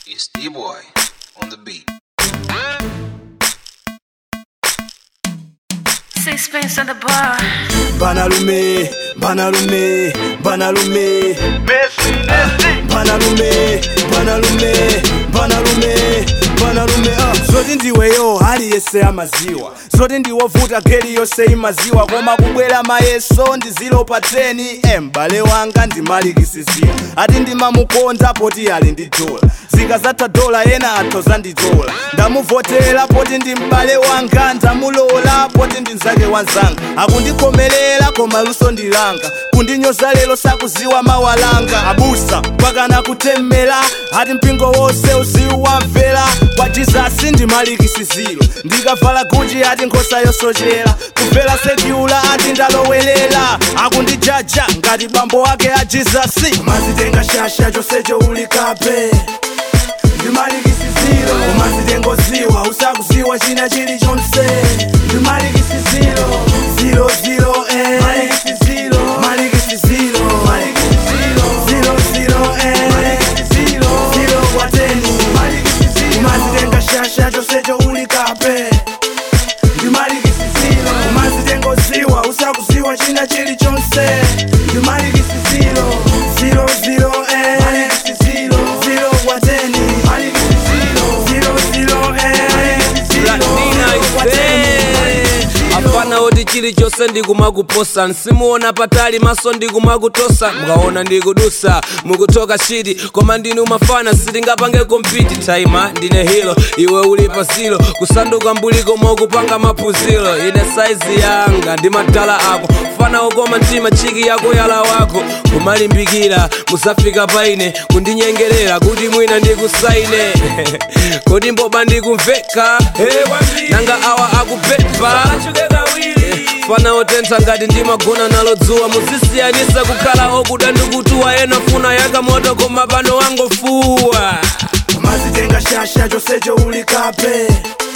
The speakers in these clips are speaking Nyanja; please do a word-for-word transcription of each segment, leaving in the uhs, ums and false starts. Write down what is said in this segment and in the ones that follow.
It's D-Boy on the beat. Sixpence on the bar. Banalume, Banalume, Banalume, Banalume, Banalume, Banalume, Banalume. Zoti ndiweyo aliyese amaziwa, zoti ndiwovuta geli yose imaziwa, koma kubwera mayeso ndizilopa teni. Embale wanga ndimalikisizira, ati ndimamukonda poti ali ndi dola, zikazatha dola yena athoza ndidola. Ndamuvotera poti ndi mbale wanga, ndamulola poti ndi nzake wanzanga. Akundikomelela koma luso ndilanga, kundinyoza lelo sakuziwa mawalanga. Abusa pakana kutemera, ati mpingo wose uziwamvera. Kwa Jesus ndimalikisiziro, ndikavala Gucci ati nkhosa yosochera. Kumvera sekyula ati ndalowelela, akundijaja ngati bambo wake a Jesus. Mazitenga shasha chosecho ulikape, ndimalikisiziro. Umazitengoziwa usakuziwa china chilichonse, ndimalikisiziro. Zero zero eh, malikisiziro, malikisiziro, malikisiziro. Zero zero eh, malikisiziro, zero kwa teni, malikisiziro. Umazitenga shasha chosecho ulikape, ndimalikisiziro. Umazitengoziwa usakuziwa china chilichonse, ndimalikisiziro. Zero zero eh, malikisiziro, zero kwa teni, malikisiziro. Zero zero eh, malikisiziro, zero kwa teni. Apana oti chili chose ndikumakuposa, nsimuona patali maso ndikumakutosa. Mukaona ndikudusa mukutoka shiti, koma ndinu mafana sitingapange kompiti. Taima ndine hilo, iwe uli pasilo, kusanduka mbuliko mokupanga mapuzilo. Ine saizi yanga ndi matala ako, fana ukoma mtima chiki yako yala wako. Kumalimbikira musafika paine, kundinyengerera kuti mwina ndikusaine. Kodi mboba ndikumveka, nanga awa akupepa. Fana otentha ngati ndimagona nalo dzuwa, muzisiyanisa kukhala okuda ndikutuwa. Ena funa yaka moto koma pano wangofuwa. Umazitenga shasha chosecho ulikape,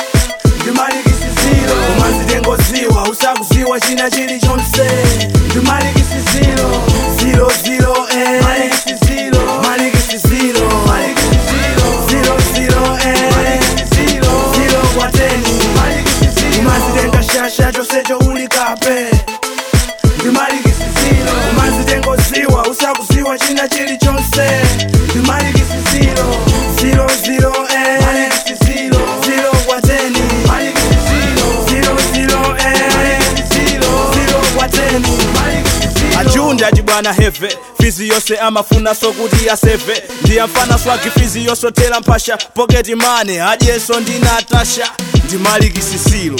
ndimalikisiziro. Umazitengoziwa usakuziwa china chilichonse, ndimalikisiziro. Zero zero eh, malikisiziro, malikisiziro, malikisiziro. Zero zero eh, malikisiziro, zero kwa teni, malikisiziro. Umazitenga shasha chosecho ulikape, ndimalikisiziro. Umazitengoziwa usakuziwa china chilichonse, ndimalikisiziro. Zero zero eh, malikisiziro, zero kwa teni, malikisiziro. Zero zero eh, malikisiziro, zero kwa teni, malikisiziro. Ajundi ajibwana heve, fizi yose amafuna sokuti yaseve. Ndiyamfana swagi fizi yosotela mpasha, pocket money ajeso ndi Natasha, ndimalikisiziro.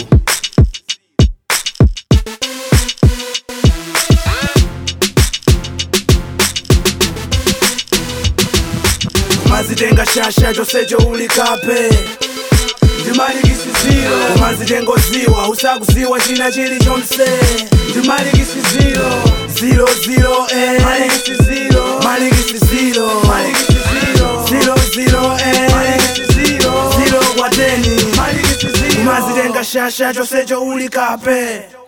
Umazitenga shasha chosecho ulikape, ndimalikisiziro. Umazitengoziwa usakuziwa china chilichonse, ndimalikisiziro. Zero zero eh, malikisiziro, malikisiziro, malikisiziro. Zero zero eh, malikisiziro, zero kwa teni, malikisiziro. Umazitenga shasha chosecho ulikape,